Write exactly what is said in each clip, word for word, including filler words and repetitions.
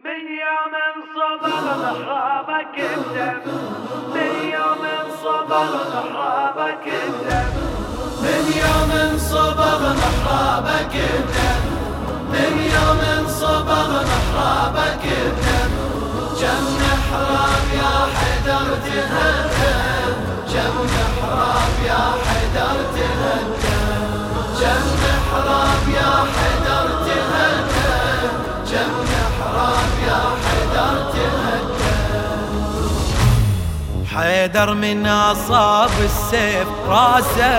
من يوم صبر محرابك الدم، من يوم صبر محرابك الدم، من يوم صبر محرابك الدم، من يوم صبر محرابك الدم. كم محراب يا حيدر تهدم، كم محراب يا حيدر تهدم، كم محراب يا حيدر تهدم، كم محراب يا حيدر تهدم. حيدر من أصاب السيف راسه،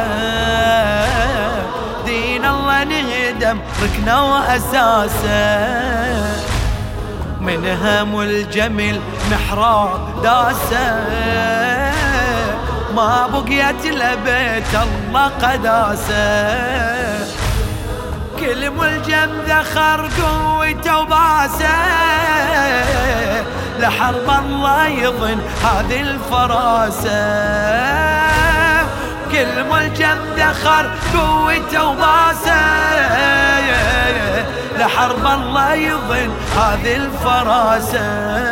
دين الله نهدم ركنه وأساسه، من هم الجمل محراب داسه، ما بقيت لبيت الله قداسه. كل ملجم ذخر قوته وباسه، لحرب الله يظن هذه الفراسه. كل ملجم ذخر قوته وباسه، لحرب الله يظن هذه الفراسه.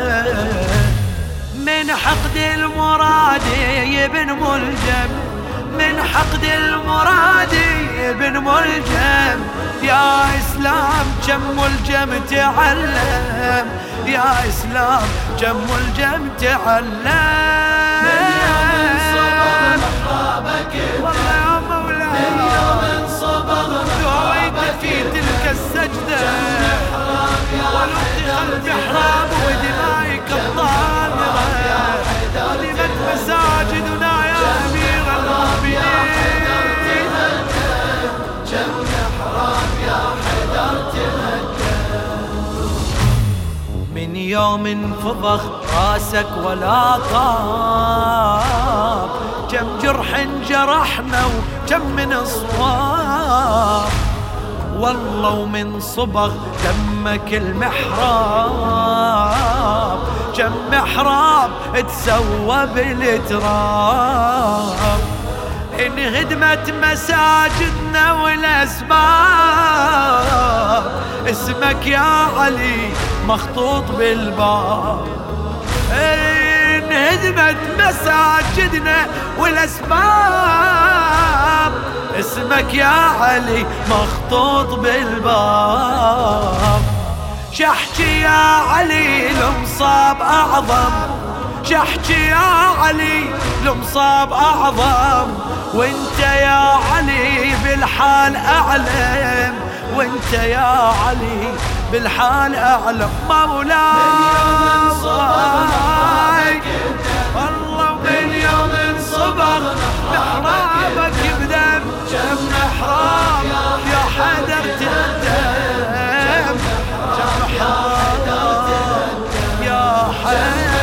من حقد المرادي بن ملجم، من حقد المرادي بن ملجم، يا إسلام كم ملجم تعلم، يا إسلام كم ملجم تعلم. من يوم صبر محرابك والله يا مولاي، من يوم صبر محرابك في تلك السجدة، ونطخ المحراب ودمائك الطاهرة، ظلمت مساجدنا يا أمير المؤمنين. كم محراب يا حيدر تهدم، من يوم فضخ راسك ولا طاب، كم جرح جرحنا وكم من صواب، والله ومن صبغ دمك المحراب، كم محراب تسوى بالتراب. انهدمت مساجدنا والاسباب، اسمك يا علي مخطوط بالباب. انهدمت مساجدنا والاسباب، اسمك يا علي مخطوط بالباب. شحكي يا علي لمصاب أعظم، شحكي يا علي لمصاب أعظم، وانت يا علي بالحال أعلم، وانت يا علي بالحال أعلم. مولاي والله من يوم صبر محرابك بدم، كم محراب يا حيدر تهدم، كم محراب يا حيدر